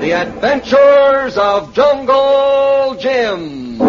The Adventures of Jungle Jim.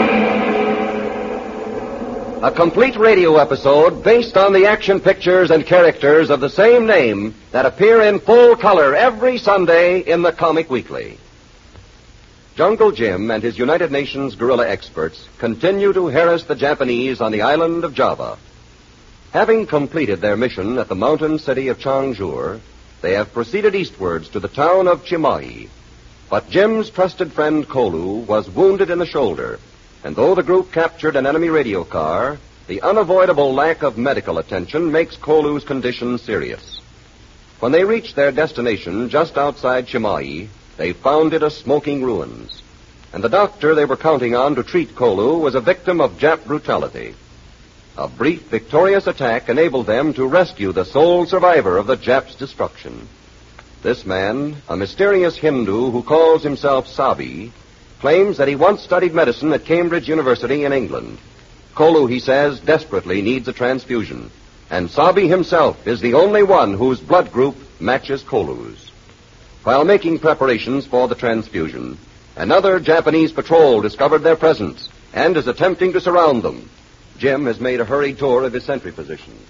A complete radio episode based on the action pictures and characters of the same name that appear in full color every Sunday in the Comic Weekly. Jungle Jim and his United Nations guerrilla experts continue to harass the Japanese on the island of Java. Having completed their mission at the mountain city of Changzhou, they have proceeded eastwards to the town of Chimai. But Jim's trusted friend Kolu was wounded in the shoulder, and though the group captured an enemy radio car, the unavoidable lack of medical attention makes Kolu's condition serious. When they reached their destination just outside Chimai, they found it a smoking ruins, and the doctor they were counting on to treat Kolu was a victim of Jap brutality. A brief, victorious attack enabled them to rescue the sole survivor of the Japs' destruction. This man, a mysterious Hindu who calls himself Sabi, claims that he once studied medicine at Cambridge University in England. Kolu, he says, desperately needs a transfusion, and Sabi himself is the only one whose blood group matches Kolu's. While making preparations for the transfusion, another Japanese patrol discovered their presence and is attempting to surround them. Jim has made a hurried tour of his sentry positions.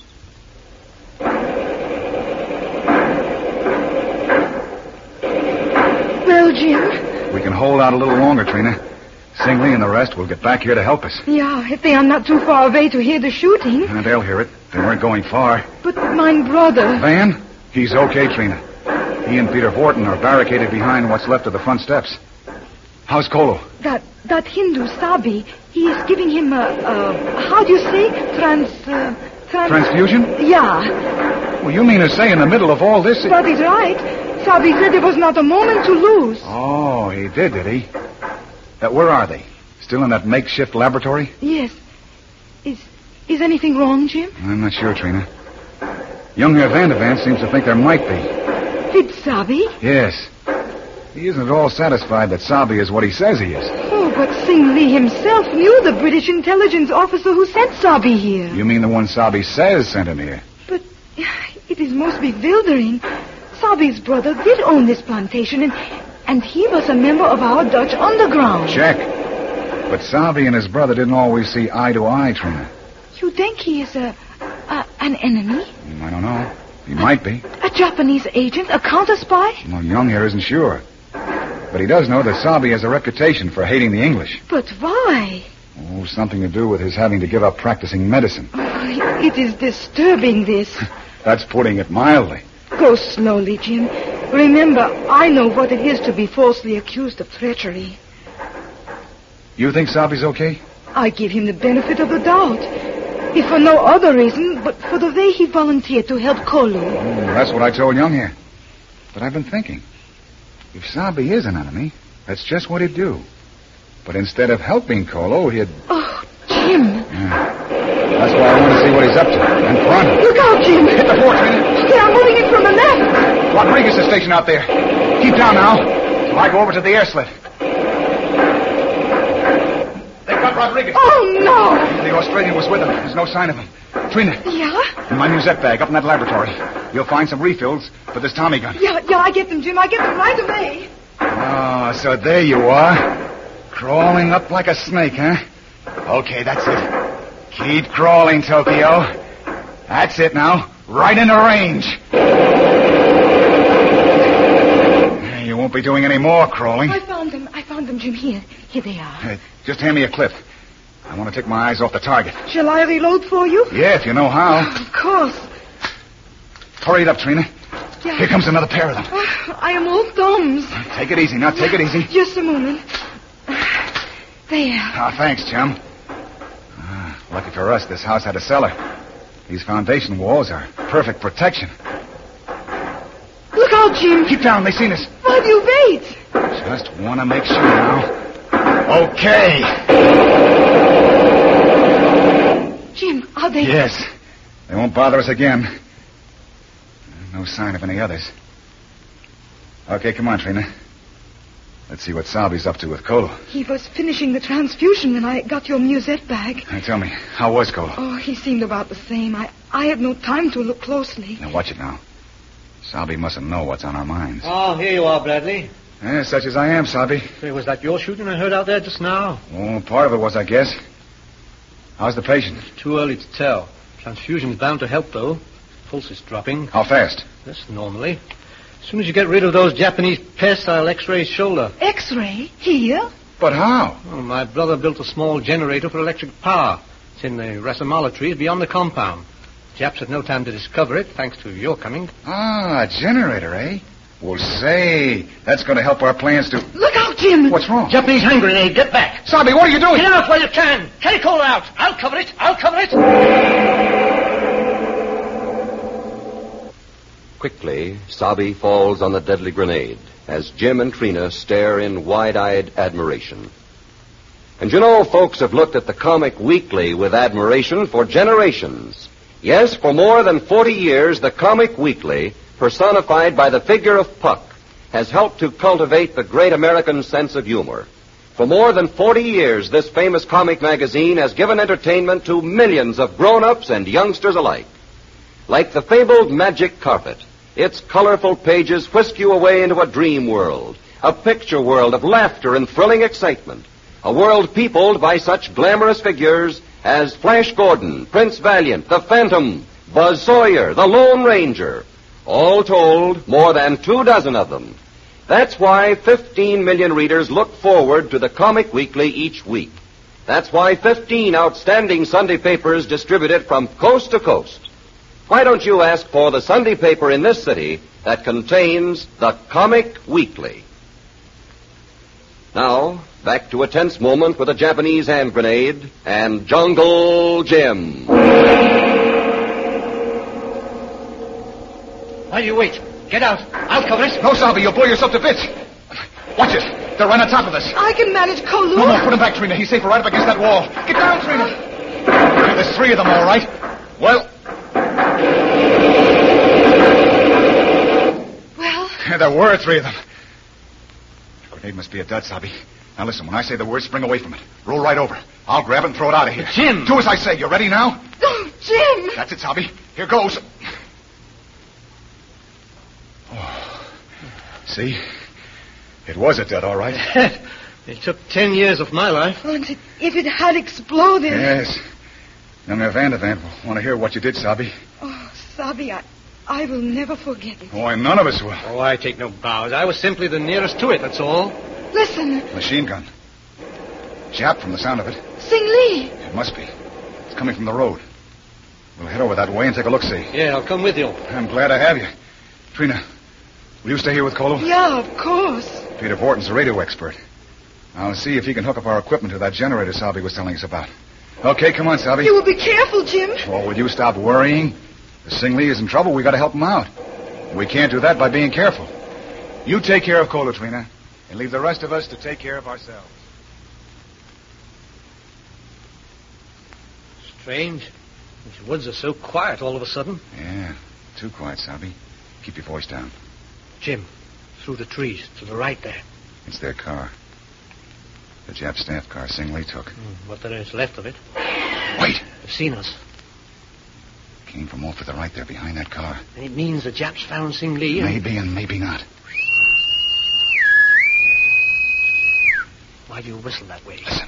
Well, Jim? We can hold out a little longer, Trina. Singley and the rest will get back here to help us. Yeah, if they are not too far away to hear the shooting. And they'll hear it. They weren't going far. But my brother... Van? He's okay, Trina. He and Peter Horton are barricaded behind what's left of the front steps. How's Kolo? That Hindu Sabi, he is giving him how do you say? Transfusion? Yeah. Well, you mean to say in the middle of all this... That is right. Sabi said there was not a moment to lose. Oh, he did he? Where are they? Still in that makeshift laboratory? Yes. Is anything wrong, Jim? I'm not sure, Trina. Young Herr Vandervan seems to think there might be. Did Sabi? Yes. He isn't at all satisfied that Sabi is what he says he is. Oh, but Sing Lee himself knew the British intelligence officer who sent Sabi here. You mean the one Sabi says sent him here? But it is most bewildering. Sabi's brother did own this plantation, and he was a member of our Dutch underground. Check. But Sabi and his brother didn't always see eye to eye, Trina. You think he is an enemy? I don't know. He might be. A Japanese agent? A counter-spy? Well, Young here isn't sure. But he does know that Sabi has a reputation for hating the English. But why? Oh, something to do with his having to give up practicing medicine. Oh, it is disturbing, this. That's putting it mildly. Go slowly, Jim. Remember, I know what it is to be falsely accused of treachery. You think Sabi's okay? I give him the benefit of the doubt. If for no other reason, but for the way he volunteered to help Kolu. Oh, that's what I told Young here. But I've been thinking. If Sabi is an enemy, that's just what he'd do. But instead of helping Kolu, he'd... Oh, Jim. Yeah. That's why I want to see what he's up to. And front. Look out, Jim. Hit the fort, Trina. They are moving in from the left. Rodriguez is stationed out there. Keep down now. So I go over to the air slit. They've got Rodriguez. Oh, no. The Australian was with him. There's no sign of him. Trina. Yeah? In my musette bag up in that laboratory. You'll find some refills for this Tommy gun. Yeah, I get them, Jim. I get them right away. Oh, so there you are. Crawling up like a snake, huh? Okay, that's it. Keep crawling, Tokyo. That's it now. Right in the range. You won't be doing any more crawling. I found them, Jim. Here they are. Just hand me a clip. I want to take my eyes off the target. Shall I reload for you? Yeah, if you know how. Of course. Hurry it up, Trina. Yeah. Here comes another pair of them. I am all thumbs. Take it easy now. Take it easy. Just a moment. There. Oh, thanks, chum. Lucky for us, this house had a cellar. These foundation walls are perfect protection. Look out, Jim. Keep down. They've seen us. Why do you wait? Just want to make sure now. Okay. Jim, are they... Yes. They won't bother us again. No sign of any others. Okay, come on, Trina. Let's see what Sabi's up to with Kolo. He was finishing the transfusion when I got your musette bag. Now, tell me, how was Kolo? Oh, he seemed about the same. I had no time to look closely. Now, watch it now. Sabi mustn't know what's on our minds. Oh, here you are, Bradley. Yeah, such as I am, Sabi. Say, was that your shooting I heard out there just now? Oh, part of it was, I guess. How's the patient? Too early to tell. Transfusion's bound to help, though. Pulse is dropping. How fast? Yes, normally. As soon as you get rid of those Japanese pests, I'll x-ray his shoulder. X-ray? Here? But how? Well, my brother built a small generator for electric power. It's in the rasamala trees beyond the compound. Japs had no time to discover it, thanks to your coming. Ah, a generator, eh? Well, say, that's going to help our plans to... Look out, Jim! What's wrong? Japanese hand grenade, get back! Sabi, what are you doing? Get out while you can! Carry Cola out! I'll cover it! Quickly, Sabi falls on the deadly grenade as Jim and Trina stare in wide-eyed admiration. And you know, folks have looked at the Comic Weekly with admiration for generations. Yes, for more than 40 years, the Comic Weekly, personified by the figure of Puck, has helped to cultivate the great American sense of humor. For more than 40 years, this famous comic magazine has given entertainment to millions of grown-ups and youngsters alike. Like the fabled magic carpet, its colorful pages whisk you away into a dream world, a picture world of laughter and thrilling excitement, a world peopled by such glamorous figures as Flash Gordon, Prince Valiant, the Phantom, Buzz Sawyer, the Lone Ranger. All told, more than 24 of them. That's why 15 million readers look forward to the Comic Weekly each week. That's why 15 outstanding Sunday papers distribute it from coast to coast. Why don't you ask for the Sunday paper in this city that contains the Comic Weekly? Now, back to a tense moment with a Japanese hand grenade and Jungle Jim. While you wait, get out. I'll cover it. No, Sabi, you'll blow yourself to bits. Watch it. They're right on top of us. I can manage Kolu. No, put him back, Trina. He's safer right up against that wall. Get down, Trina. There's 3 of them, all right. Well... There were 3 of them. The grenade must be a dud, Sabi. Now listen, when I say the word, spring away from it. Roll right over. I'll grab it and throw it out of here. Jim! Do as I say. You ready now? Oh, Jim! That's it, Sabi. Here goes. Oh. See? It was a dud, all right. It took 10 years of my life. Oh, and if it had exploded... Yes. Young Vandervant will want to hear what you did, Sabi. Oh, Sabi, I will never forget it. Oh, and none of us will. Oh, I take no bows. I was simply the nearest to it, that's all. Listen. Machine gun. Jap from the sound of it. Sing Lee. It must be. It's coming from the road. We'll head over that way and take a look-see. Yeah, I'll come with you. I'm glad to have you. Trina, will you stay here with Kolo? Yeah, of course. Peter Vorton's a radio expert. I'll see if he can hook up our equipment to that generator Sabi was telling us about. Okay, come on, Sabi. You will be careful, Jim. Oh, will you stop worrying? If Sing Lee is in trouble, we got to help him out. We can't do that by being careful. You take care of Kolo, Trina, and leave the rest of us to take care of ourselves. Strange. These woods are so quiet all of a sudden. Yeah, too quiet, Sabi. Keep your voice down. Jim, through the trees, to the right there. It's their car. The Jap staff car Sing Lee took. What there is left of it. Wait! They've seen us. Came from off to the right there behind that car. And it means the Japs found Sing Lee. Maybe and maybe not. Why do you whistle that way? Listen.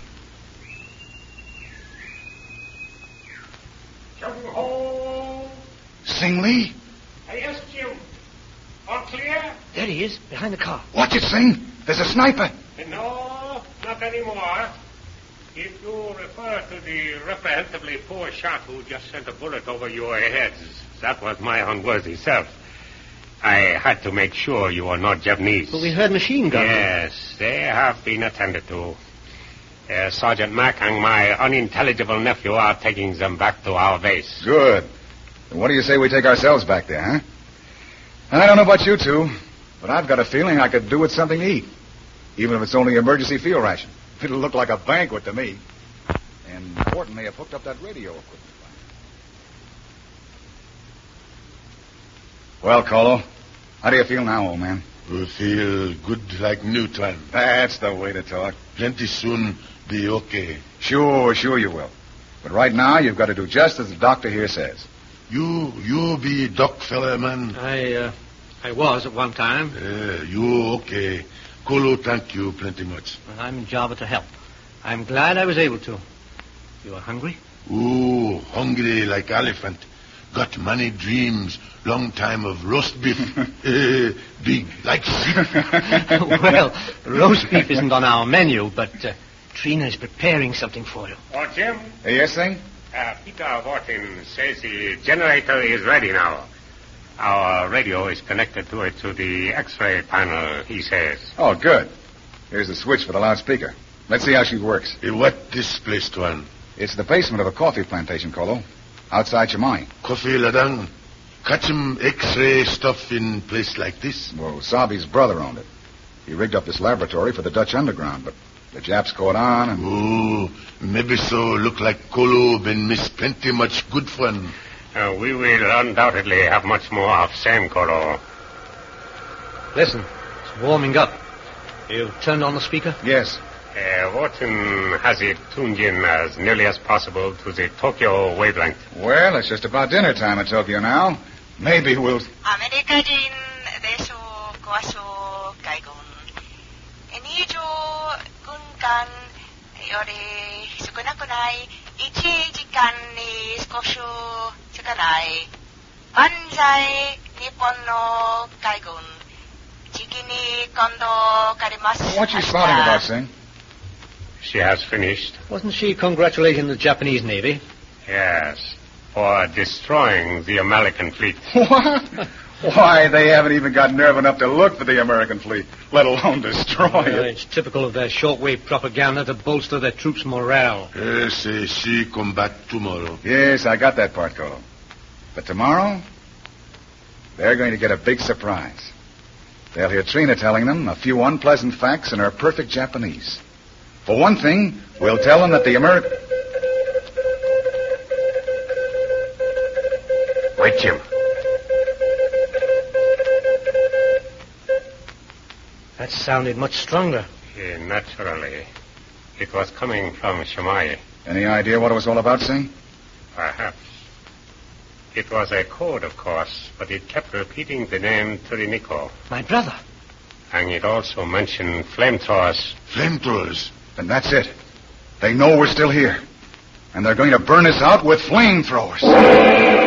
Ho! Sing Lee? Yes, Jim. All clear? There he is, behind the car. Watch it, Sing. There's a sniper. No, not anymore. If you refer to the reprehensibly poor shot who just sent a bullet over your heads, that was my unworthy self. I had to make sure you are not Japanese. But we heard machine guns. Yes, they have been attended to. Sergeant Mack and my unintelligible nephew are taking them back to our base. Good. Then what do you say we take ourselves back there, huh? I don't know about you two, but I've got a feeling I could do with something to eat. Even if it's only emergency field ration. It'll look like a banquet to me. And Morton may have hooked up that radio equipment. Well, Kolo, how do you feel now, old man? We feel good like new time. That's the way to talk. Plenty soon be okay. Sure you will. But right now, you've got to do just as the doctor here says. You be doc fella, man. I was at one time. You okay. Kolo thank you plenty much. Well, I'm in Java to help. I'm glad I was able to. You are hungry? Ooh, hungry like elephant. Got many dreams. Long time of roast beef. Big like sheep. Well, roast beef isn't on our menu, but Trina is preparing something for you. Oh, Jim, Yes, thing? Peter Wharton says the generator is ready now. Our radio is connected to it through the X-ray panel, he says. Oh, good. Here's the switch for the loudspeaker. Let's see how she works. What this place, Tuan? It's the basement of a coffee plantation, Kolo. Outside Chimay. Coffee ladang. Catch him X-ray stuff in place like this. Well, Sabi's brother owned it. He rigged up this laboratory for the Dutch underground, but the Japs caught on and... Ooh, maybe so look like Kolo been miss plenty much good fun. We will undoubtedly have much more of same, Kolo. Listen, it's warming up. You turned on the speaker? Yes. Wharton has it tuned in as nearly as possible to the Tokyo wavelength. Well, it's just about dinner time in Tokyo now. Maybe we'll... アメリカ人でしょう、ごわしょう、海軍。二条軍艦より少なくない1時間に少ししかない。万歳、日本の海軍。時期に今度借ります。 What's she spouting about, Sing? She has finished. Wasn't she congratulating the Japanese Navy? Yes, for destroying the American fleet. What? Why, they haven't even got nerve enough to look for the American fleet, let alone destroy it. It's typical of their shortwave propaganda to bolster their troops' morale. Yes, she come back tomorrow. Yes, I got that part, Kolo. But tomorrow, they're going to get a big surprise. They'll hear Trina telling them a few unpleasant facts in her perfect Japanese. For one thing, we'll tell them that the American... Wait, Jim. That sounded much stronger. Naturally. It was coming from Shimai. Any idea what it was all about, Sing? Perhaps. It was a code, of course, but it kept repeating the name Turiniko. My brother. And it also mentioned flamethrowers. Flamethrowers. Then that's it. They know we're still here. And they're going to burn us out with flamethrowers.